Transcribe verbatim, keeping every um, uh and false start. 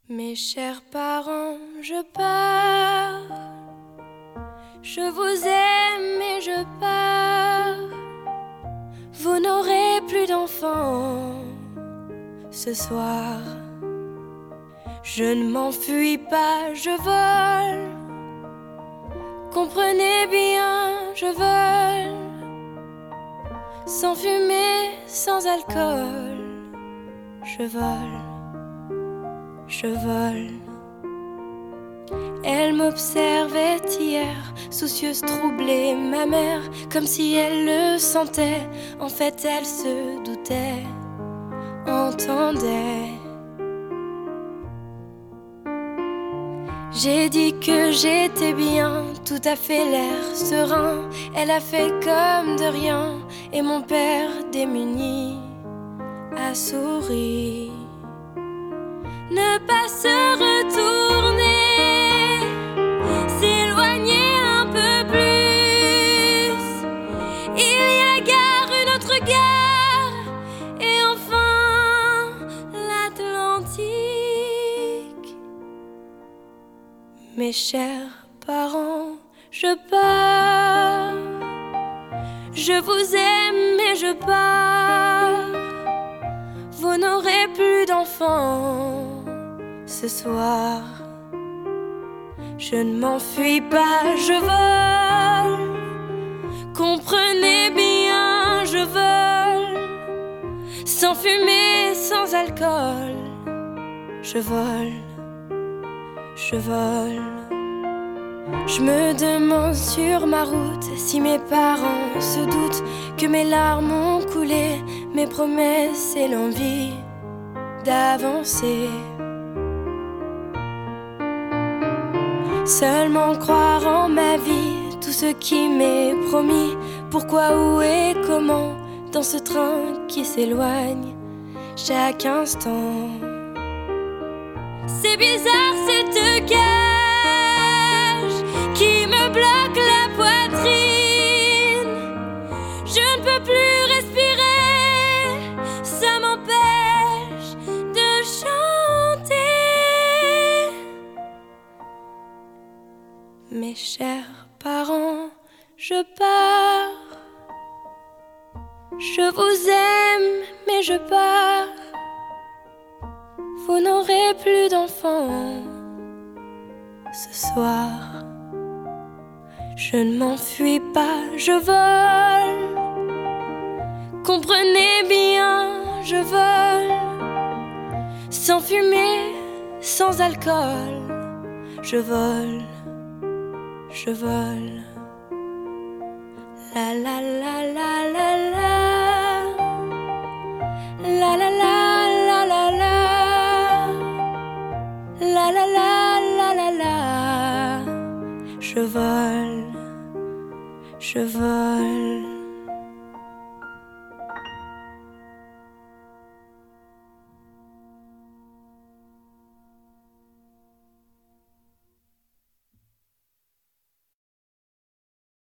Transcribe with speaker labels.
Speaker 1: Mes chers parents, je pars. Je vous aime et je pars. Vous n'aurez plus d'enfants ce soir. Je ne m'enfuis pas, je vole. Comprenez bien, je vole. Sans fumée, sans alcool. Je vole, je vole. Elle m'observait hier, soucieuse, troublée, ma mère, comme si elle le sentait. En fait, elle se doutait, entendait. J'ai dit que j'étais bien, tout à fait l'air serein. Elle a fait comme de rien, et mon père démuni a souri. Ne pas se retourner, s'éloigner un peu plus. Il y a la gare, une autre gare, et enfin l'Atlantique. Mes chers parents, je pars. Je vous aime et je pars. Vous n'aurez plus d'enfants ce soir. Je ne m'enfuis pas, je vole. Comprenez bien, je vole. Sans fumée, sans alcool. Je vole, je vole. Je me demande sur ma route si mes parents se doutent que mes larmes ont coulé, mes promesses et l'envie d'avancer. Seulement croire en ma vie, tout ce qui m'est promis. Pourquoi, où et comment, dans ce train qui s'éloigne chaque instant. C'est bizarre cette cage qui me bloque la poitrine. Je ne peux plus respirer, ça m'empêche de chanter. Mes chers parents, je pars. Je vous aime, mais je pars. Vous n'aurez plus d'enfants ce soir. Je ne m'enfuis pas, je vole. Comprenez bien, je vole. Sans fumée, sans alcool. Je vole, je vole. La la la la la la. La la la la la la. La la la la la la. Je vole, je vole.